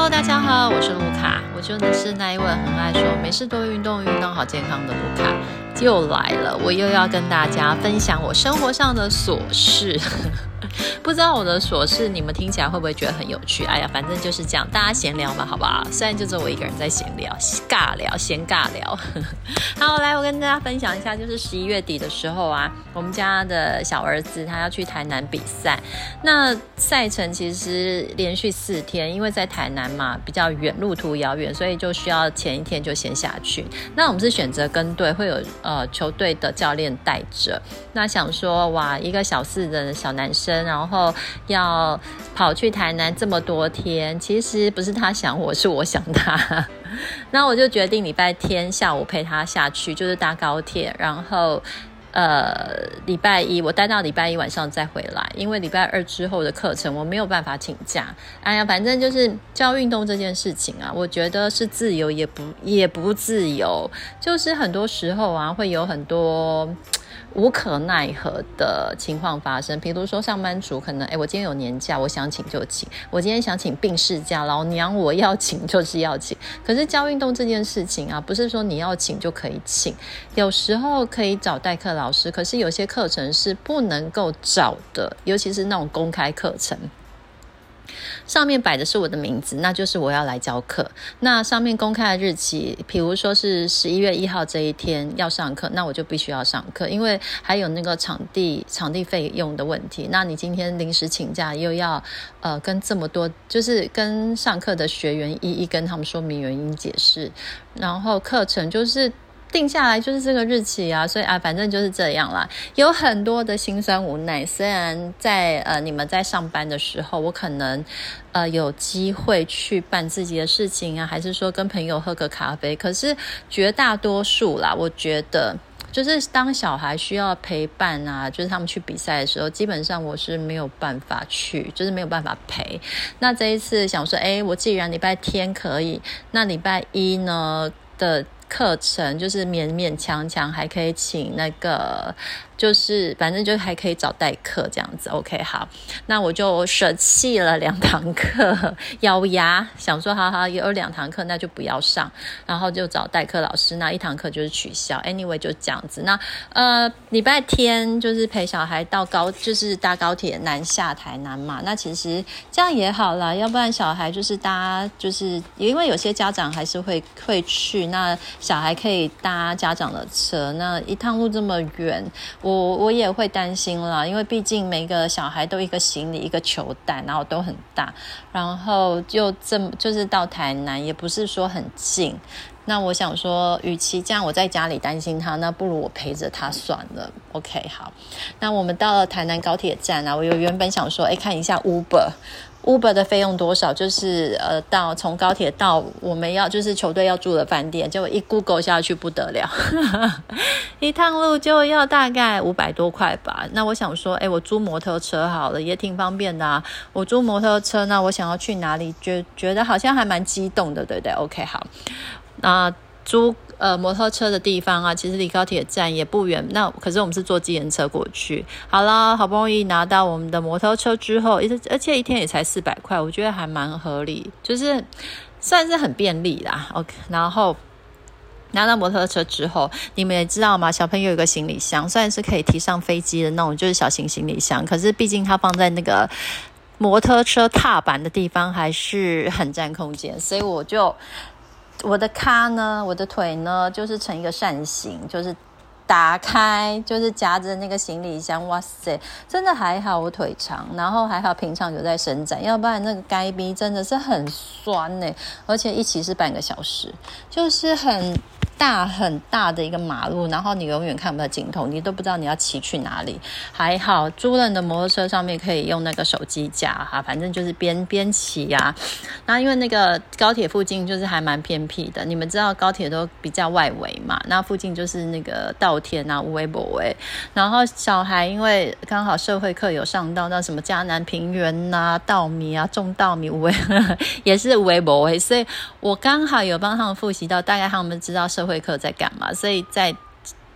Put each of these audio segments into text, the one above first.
Hello， 大家好，我是卢卡，我真的是那一位很爱说没事多运动，运动好健康的卢卡，又来了，我又要跟大家分享我生活上的琐事。不知道我的琐事你们听起来会不会觉得很有趣？哎呀，反正就是这样，大家闲聊嘛，好不好？虽然就只有我一个人在闲聊，闲尬聊。好，来，我跟大家分享一下，就是11月底的时候啊，我们家的小儿子他要去台南比赛。那赛程其实连续4天，因为在台南嘛，比较远，路途遥远，所以就需要前一天就先下去。那我们是选择跟队，会有球队的教练带着。那想说，哇，一个小4的小男生，然后要跑去台南这么多天，其实不是他想我，是我想他。那我就决定礼拜天下午陪他下去，就是搭高铁，然后礼拜一我待到礼拜一晚上再回来，因为礼拜2之后的课程我没有办法请假。哎呀，反正就是教运动这件事情啊，我觉得是自由也不自由，就是很多时候啊会有很多无可奈何的情况发生。比如说上班族可能我今天有年假，我想请就请，我今天想请病事假，老娘我要请就是要请。可是教运动这件事情啊，不是说你要请就可以请，有时候可以找代课老师，可是有些课程是不能够找的，尤其是那种公开课程，上面摆的是我的名字，那就是我要来教课。那上面公开的日期，比如说是11月1号这一天要上课，那我就必须要上课，因为还有那个场地费用的问题。那你今天临时请假，又要跟这么多，就是跟上课的学员一一跟他们说明原因解释，然后课程就是定下来就是这个日期啊，所以反正就是这样啦，有很多的辛酸无奈。虽然在你们在上班的时候，我可能有机会去办自己的事情啊，还是说跟朋友喝个咖啡，可是绝大多数啦，我觉得就是当小孩需要陪伴啊，就是他们去比赛的时候，基本上我是没有办法去，就是没有办法陪。那这一次想说，我既然礼拜天可以，那礼拜一呢的课程就是勉勉强强还可以请那个，就是反正就还可以找代课这样子。 OK， 好，那我就舍弃了2堂课，咬牙想说好有2堂课那就不要上，然后就找代课老师，那1堂课就是取消。 anyway 就这样子。那礼拜天就是陪小孩到就是搭高铁南下台南嘛，那其实这样也好啦，要不然小孩就是搭，就是因为有些家长还是会去，那小孩可以搭家长的车，那一趟路这么远，我也会担心啦，因为毕竟每个小孩都一个行李一个球袋，然后都很大，然后就是到台南也不是说很近。那我想说，与其这样我在家里担心他，那不如我陪着他算了。 OK， 好，那我们到了台南高铁站啊，我原本想说看一下 Uber 的费用多少，就是从高铁到我们就是球队要住的饭店，结果一 Google 下去不得了，一趟路就要大概500多块吧。那我想说我租摩托车好了，也挺方便的啊。我租摩托车，那我想要去哪里，觉得好像还蛮激动的，对不对？ OK， 好，那租摩托车的地方啊，其实离高铁站也不远，那可是我们是坐计程车过去。好啦，好不容易拿到我们的摩托车之后，而且一天也才400块，我觉得还蛮合理，就是算是很便利啦。 OK， 然后拿到摩托车之后，你们也知道嘛，小朋友有一个行李箱，虽然是可以提上飞机的那种，就是小型行李箱，可是毕竟它放在那个摩托车踏板的地方还是很占空间，所以我的咖呢，我的腿呢，就是成一个扇形，就是打开，就是夹着那个行李箱。哇塞，真的还好我腿长，然后还好平常有在伸展，要不然那个该逼真的是很酸而且一起是半个小时，就是很大的一个马路，然后你永远看不到尽头，你都不知道你要骑去哪里。还好租了你的摩托车上面可以用那个手机架反正就是边骑啊。那因为那个高铁附近就是还蛮偏僻的，你们知道高铁都比较外围嘛，那附近就是那个稻田啊，有的没的。然后小孩因为刚好社会课有上到那什么嘉南平原啊、稻米啊、种稻米，也是有的没的，所以我刚好有帮他们复习到，大概他们知道社会课在干嘛，所以在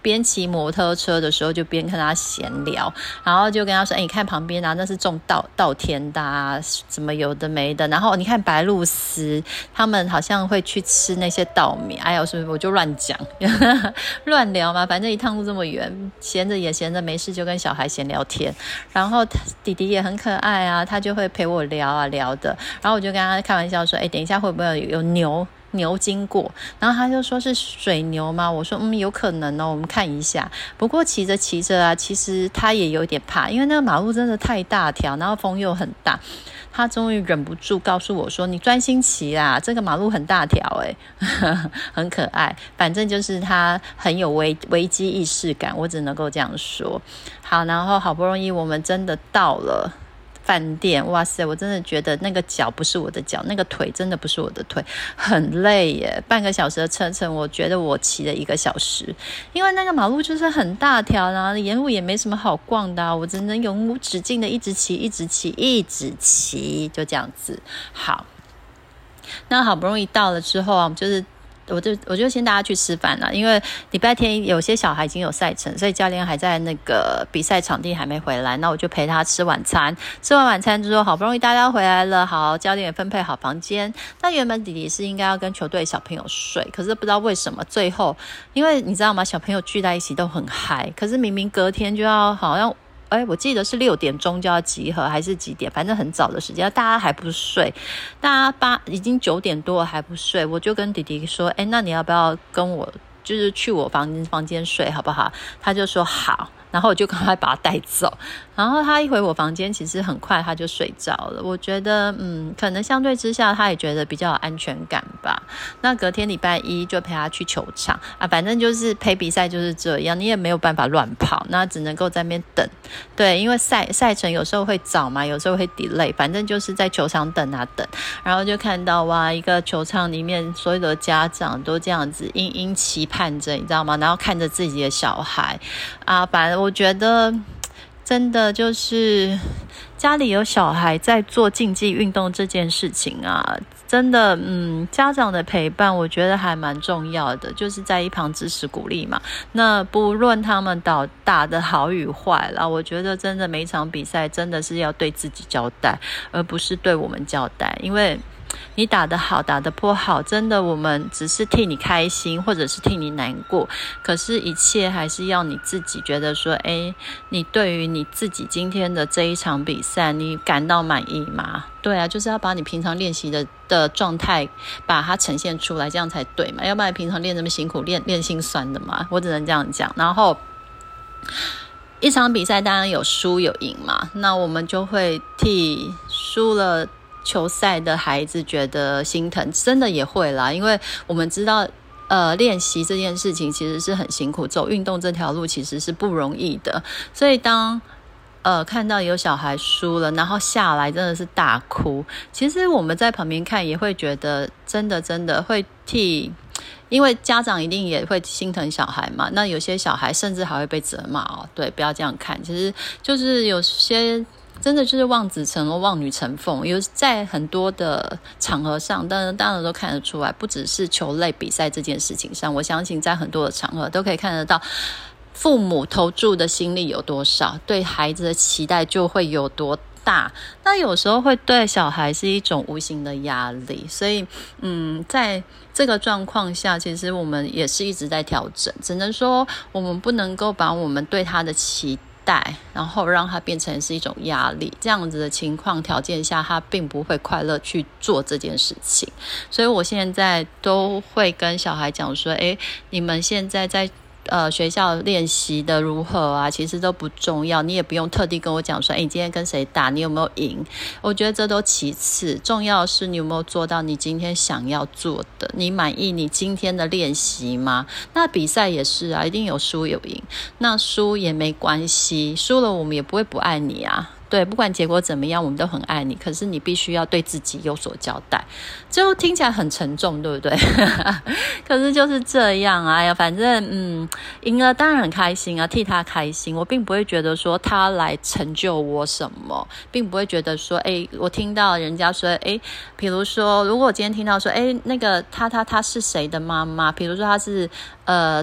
边骑摩托车的时候就边跟他闲聊，然后就跟他说你看旁边啊，那是种稻田的啊，怎么有的没的，然后你看白鹭鸶他们好像会去吃那些稻米，哎呦，是不是我就乱讲乱聊嘛，反正一趟路这么远，闲着也闲着，没事就跟小孩闲聊天。然后弟弟也很可爱啊，他就会陪我聊啊聊的，然后我就跟他开玩笑说等一下会不会有牛经过，然后他就说是水牛吗？我说有可能哦，我们看一下。不过骑着骑着啊，其实他也有点怕，因为那个马路真的太大条，然后风又很大。他终于忍不住告诉我说你专心骑啦，这个马路很大条很可爱。反正就是他很有危机意识感，我只能够这样说。好，然后好不容易我们真的到了饭店，哇塞，我真的觉得那个脚不是我的脚，那个腿真的不是我的腿，很累耶。半个小时的车程，我觉得我骑了1个小时，因为那个马路就是很大条，然后沿路也没什么好逛的我只能永无止境的一直骑，就这样子。好，那好不容易到了之后啊，我就先大家去吃饭了，因为礼拜天有些小孩已经有赛程，所以教练还在那个比赛场地还没回来，那我就陪他吃晚餐。吃完晚餐之后，好不容易大家回来了，好，教练也分配好房间。那原本弟弟是应该要跟球队小朋友睡，可是不知道为什么最后，因为你知道吗，小朋友聚在一起都很嗨，可是明明隔天就要好像我记得是6点钟就要集合还是几点，反正很早的时间，大家还不睡，大家已经9点多了还不睡，我就跟弟弟说那你要不要跟我就是去我房间睡好不好？他就说好，然后我就赶快把他带走。然后他一回我房间，其实很快他就睡着了。我觉得可能相对之下他也觉得比较有安全感吧。那隔天礼拜一就陪他去球场反正就是陪比赛就是这样，你也没有办法乱跑，那只能够在那边等。对，因为赛程有时候会早嘛，有时候会 delay， 反正就是在球场等啊等。然后就看到一个球场里面所有的家长都这样子殷殷期盼着，你知道吗？然后看着自己的小孩反正我觉得真的就是家里有小孩在做竞技运动这件事情真的家长的陪伴我觉得还蛮重要的，就是在一旁支持鼓励嘛。那不论他们打得好与坏啦，我觉得真的每一场比赛真的是要对自己交代，而不是对我们交代。因为你打得好打得不好，真的我们只是替你开心或者是替你难过，可是一切还是要你自己觉得说你对于你自己今天的这一场比赛你感到满意吗？对啊，就是要把你平常练习的状态把它呈现出来，这样才对嘛，要不然平常练这么辛苦，练心酸的嘛，我只能这样讲。然后一场比赛当然有输有赢嘛，那我们就会替输了球赛的孩子觉得心疼，真的也会啦，因为我们知道练习这件事情其实是很辛苦，走运动这条路其实是不容易的，所以当看到有小孩输了，然后下来真的是大哭，其实我们在旁边看也会觉得真的会因为家长一定也会心疼小孩嘛，那有些小孩甚至还会被责骂对，不要这样看，其实就是有些真的就是望子成龙望女成凤，有在很多的场合上当然都看得出来，不只是球类比赛这件事情上，我相信在很多的场合都可以看得到父母投注的心力有多少，对孩子的期待就会有多大，那有时候会对小孩是一种无形的压力，所以在这个状况下其实我们也是一直在调整，只能说我们不能够把我们对他的期待然后让它变成是一种压力，这样子的情况条件下他并不会快乐去做这件事情。所以我现在都会跟小孩讲说你们现在在学校练习的如何其实都不重要，你也不用特地跟我讲说你今天跟谁打，你有没有赢，我觉得这都其次，重要的是你有没有做到你今天想要做的，你满意你今天的练习吗？那比赛也是一定有输有赢，那输也没关系，输了我们也不会不爱你对，不管结果怎么样我们都很爱你，可是你必须要对自己有所交代，就听起来很沉重对不对可是就是这样反正赢了当然很开心替他开心，我并不会觉得说他来成就我什么，并不会觉得说我听到人家说比如说如果我今天听到说那个他是谁的妈妈，比如说他是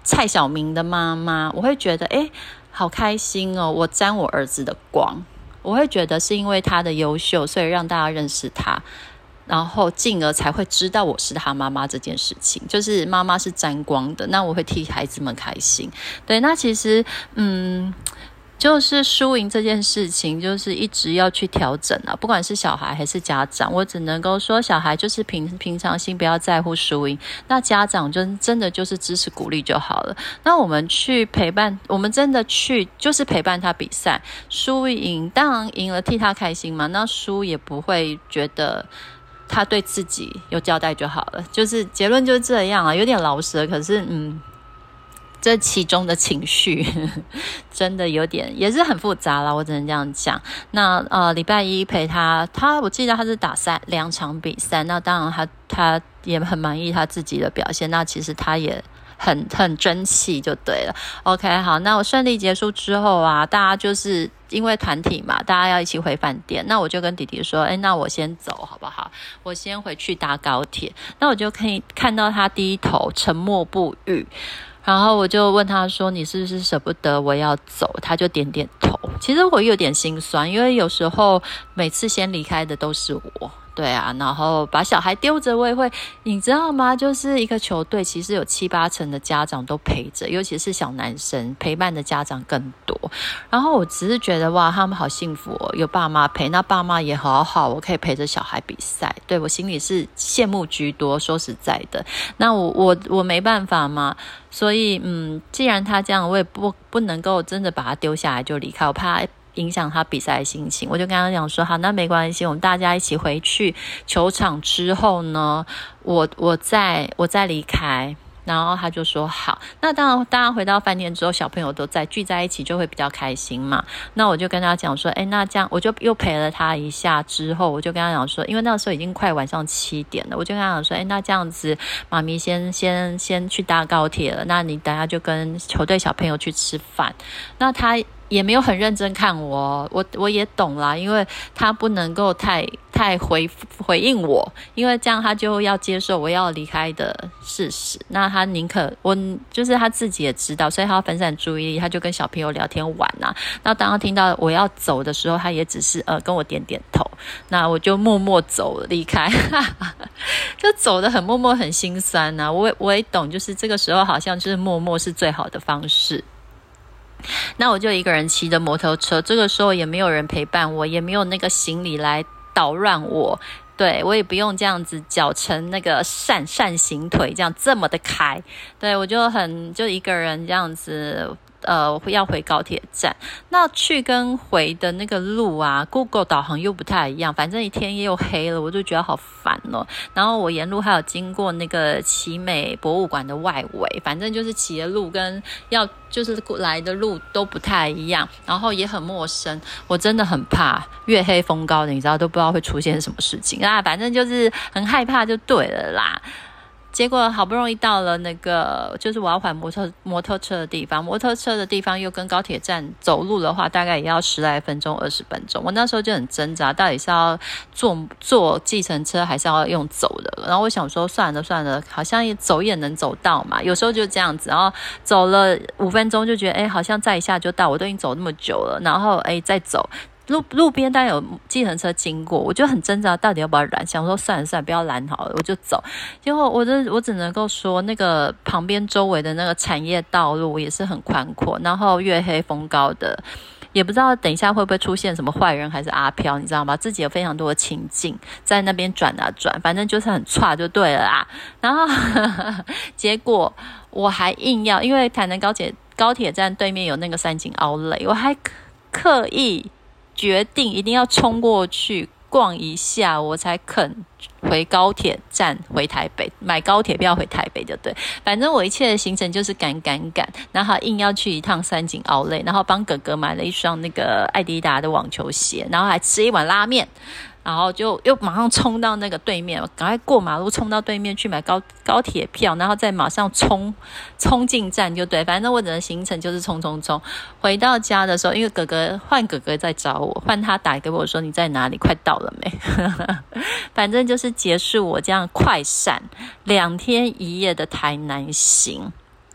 蔡晓明的妈妈，我会觉得好开心哦，我沾我儿子的光，我会觉得是因为他的优秀，所以让大家认识他，然后进而才会知道我是他妈妈这件事情，就是妈妈是沾光的，那我会替孩子们开心。对，那其实就是输赢这件事情，就是一直要去调整啊，不管是小孩还是家长，我只能够说小孩就是平常心，不要在乎输赢，那家长真的就是支持鼓励就好了。那我们去陪伴，我们真的去就是陪伴他比赛，输赢当然赢了替他开心嘛，那输也不会觉得他对自己有交代就好了，就是结论就是这样啊，有点老实，可是这其中的情绪真的有点也是很复杂啦，我只能这样讲。那礼拜一陪他我记得他是打2场比赛，那当然他也很满意他自己的表现，那其实他也很争气就对了。 OK， 好，那我顺利结束之后啊，大家就是因为团体嘛，大家要一起回饭店，那我就跟弟弟说那我先走好不好，我先回去搭高铁。那我就可以看到他低头沉默不语，然后我就问他说你是不是舍不得我要走，他就点点头。其实我有点心酸，因为有时候每次先离开的都是我，对啊，然后把小孩丢着我也会，你知道吗，就是一个球队其实有7-8成的家长都陪着，尤其是小男生陪伴的家长更多。然后我只是觉得哇，他们好幸福哦，有爸妈陪，那爸妈也好好，我可以陪着小孩比赛，对，我心里是羡慕居多，说实在的。那我没办法嘛，所以既然他这样，我也不能够真的把他丢下来就离开，我怕影响他比赛的心情。我就跟他讲说好，那没关系，我们大家一起回去球场之后呢，我再离开。然后他就说好。那当然回到饭店之后，小朋友都聚在一起就会比较开心嘛。那我就跟他讲说那这样我就又陪了他一下，之后我就跟他讲说，因为那时候已经快晚上7点了，我就跟他讲说那这样子妈咪先去搭高铁了，那你等下就跟球队小朋友去吃饭。那他也没有很认真看我也懂啦，因为他不能够太回应我，因为这样他就要接受我要离开的事实。那他宁可就是他自己也知道，所以他要分散注意力，他就跟小朋友聊天玩啊。那当他听到我要走的时候，他也只是跟我点点头，那我就默默走离开就走得很默默很心酸啊。我也懂，就是这个时候好像就是默默是最好的方式。那我就一个人骑着摩托车，这个时候也没有人陪伴我，也没有那个行李来捣乱我，对，我也不用这样子脚成那个扇形腿这么的开，对，我就一个人这样子要回高铁站。那去跟回的那个路啊 Google 导航又不太一样，反正天又黑了，我就觉得好烦哦。然后我沿路还有经过那个奇美博物馆的外围，反正就是骑的路跟就是来的路都不太一样，然后也很陌生，我真的很怕月黑风高的，你知道都不知道会出现什么事情啊，反正就是很害怕就对了啦。结果好不容易到了那个就是我要还摩托车的地方，摩托车的地方又跟高铁站走路的话大概也要10来分钟20分钟，我那时候就很挣扎，到底是要坐计程车还是要用走的。然后我想说算了，好像走也能走到嘛，有时候就这样子，然后走了5分钟就觉得好像再一下就到，我都已经走那么久了，然后再走路边当然有计程车经过，我就很挣扎到底要不要拦，想说算了不要拦好了，我就走。结果我只能够说那个旁边周围的那个产业道路也是很宽阔，然后月黑风高的，也不知道等一下会不会出现什么坏人还是阿飘，你知道吗？自己有非常多的情境在那边转啊转，反正就是很差就对了啦。然后结果我还硬要，因为台南高铁站对面有那个三井奥莱，我还刻意决定一定要冲过去逛一下，我才肯回高铁站回台北，买高铁票回台北就对。反正我一切的行程就是赶，然后硬要去一趟三井奥莱，然后帮哥哥买了一双那个艾迪达的网球鞋，然后还吃一碗拉面，然后就又马上冲到那个对面，赶快过马路冲到对面去买高铁票，然后再马上冲进站就对。反正我整个行程就是冲。回到家的时候，因为哥哥在找我，换他打给我说你在哪里，快到了没反正就是结束我这样快闪2天1夜的台南行。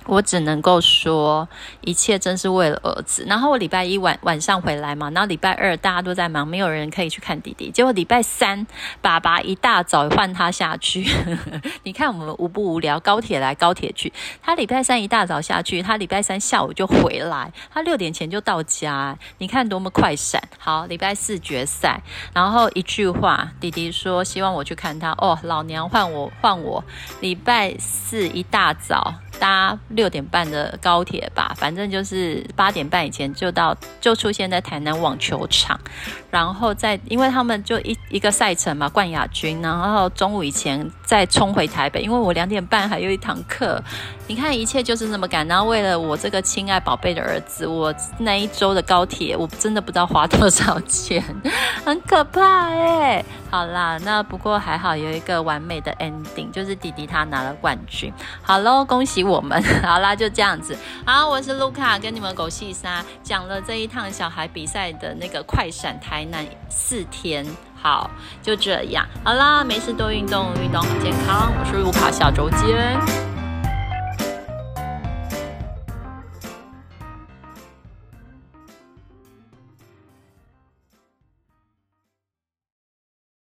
我只能够说，一切真是为了儿子。然后我礼拜一晚上回来嘛，然后礼拜二大家都在忙，没有人可以去看弟弟。结果礼拜三，爸爸一大早换他下去，你看我们无不无聊？高铁来高铁去，他礼拜三一大早下去，他礼拜三下午就回来，他6点前就到家，你看多么快闪。好，礼拜四决赛，然后一句话，弟弟说希望我去看他。哦，老娘换我，礼拜四一大早搭6点半的高铁吧，反正就是8点半以前就出现在台南网球场，然后因为他们就一个赛程嘛，冠亚军，然后中午以前再冲回台北，因为我2点半还有一堂课。你看一切就是那么赶，然后为了我这个亲爱宝贝的儿子，我那一周的高铁我真的不知道花多少钱，很可怕耶。好啦，那不过还好有一个完美的 ending， 就是弟弟他拿了冠军。好咯，恭喜我们。好啦，就这样子。好，我是卢卡，跟你们狗细沙讲了这一趟小孩比赛的那个快闪台南4天。好，就这样。好啦，没事多运动，运动好健康。我是卢卡，下周见。